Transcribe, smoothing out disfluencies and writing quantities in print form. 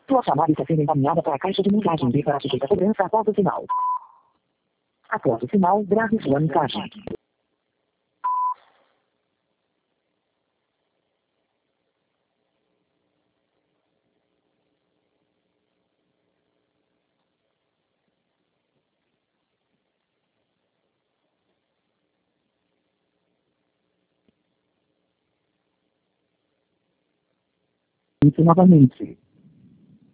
Sua chamada está sendo encaminhada para a caixa de mensagem e para sujeita a cobrança após o sinal. Após o sinal, grave sua mensagem. Isso novamente.